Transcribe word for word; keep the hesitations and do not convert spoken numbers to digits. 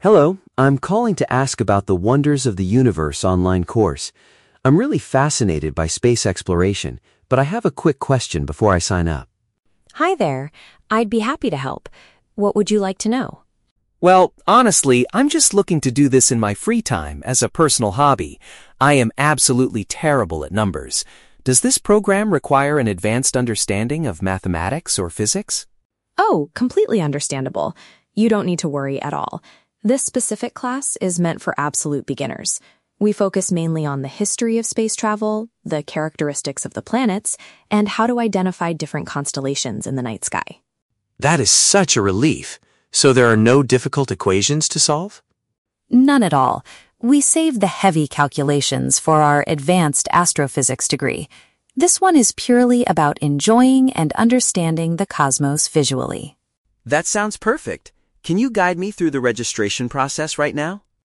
Hello, I'm calling to ask about the Wonders of the Universe online course. I'm really fascinated by space exploration, but I have a quick question before I sign up. Hi there. I'd be happy to help. What would you like to know? Well, honestly, I'm just looking to do this in my free time as a personal hobby. I am absolutely terrible at numbers. Does this program require an advanced understanding of mathematics or physics? Oh, completely understandable. You don't need to worry at all. This specific class is meant for absolute beginners. We focus mainly on the history of space travel, the characteristics of the planets, and how to identify different constellations in the night sky. That is such a relief. So there are no difficult equations to solve? None at all. We save the heavy calculations for our advanced astrophysics degree. This one is purely about enjoying and understanding the cosmos visually. That sounds perfect. Can you guide me through the registration process right now?